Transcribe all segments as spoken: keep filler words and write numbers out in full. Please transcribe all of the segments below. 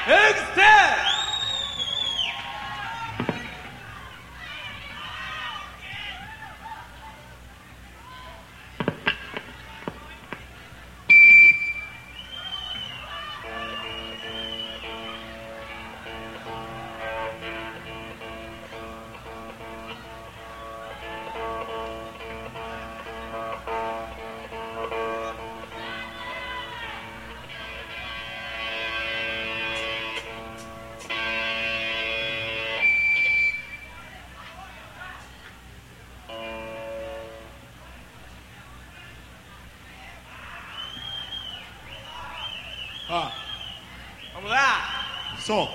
Gangster! Ó, Vamos lá! som.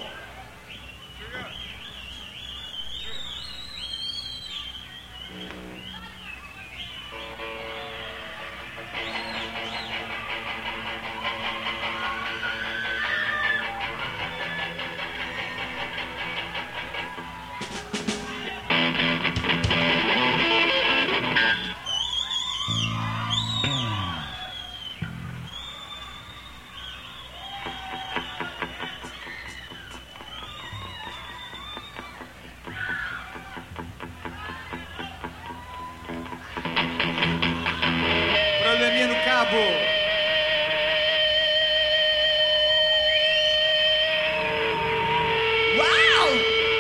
Probleminha no cabo. Uau!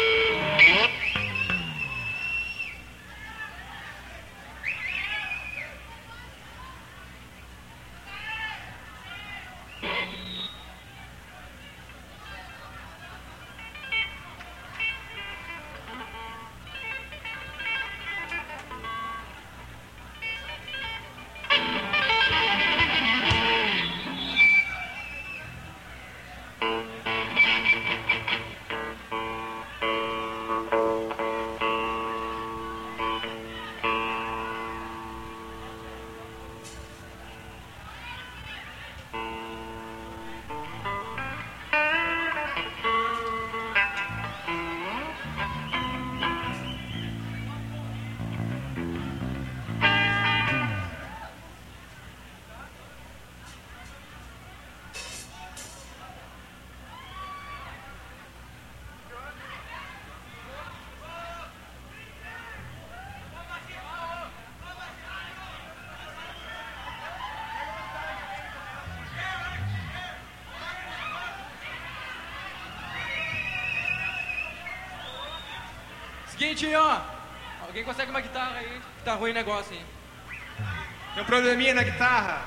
Seguinte, ó. Alguém consegue uma guitarra aí? Tá ruim o negócio aí. Tem um probleminha na guitarra.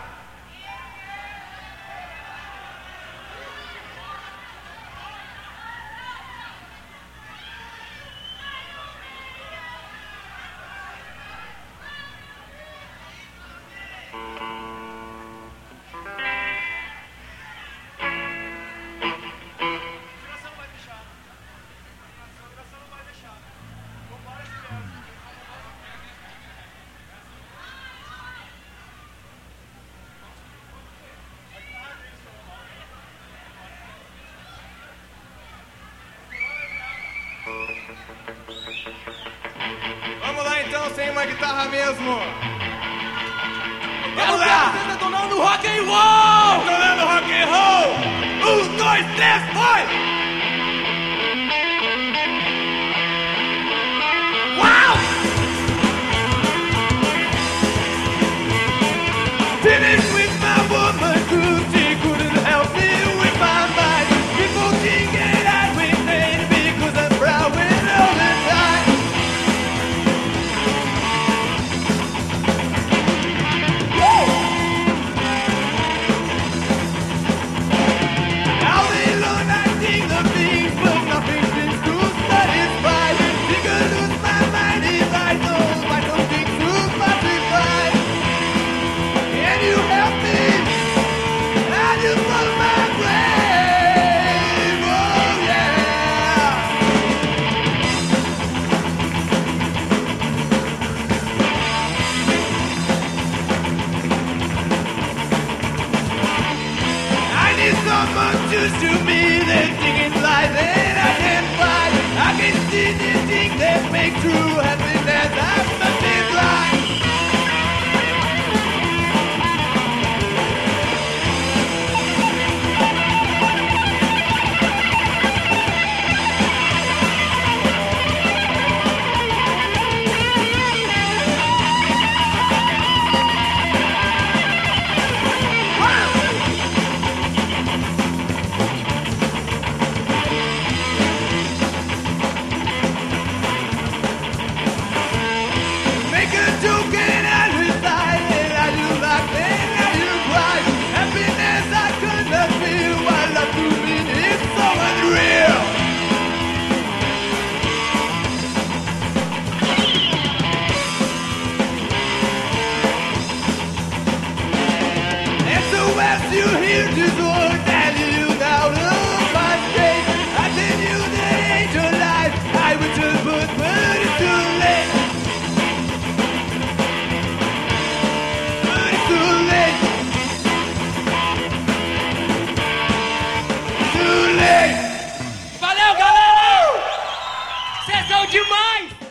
Vamos lá então, sem uma guitarra mesmo. Vamos lá! Você detonando rock and roll! Detonando rock and roll! Um, dois, três, foi! Uau! Finished with my woman, 'cause she couldn't help me with my mind. People think that I remain because I'm proud with all the time. Now they learn Tesão demais!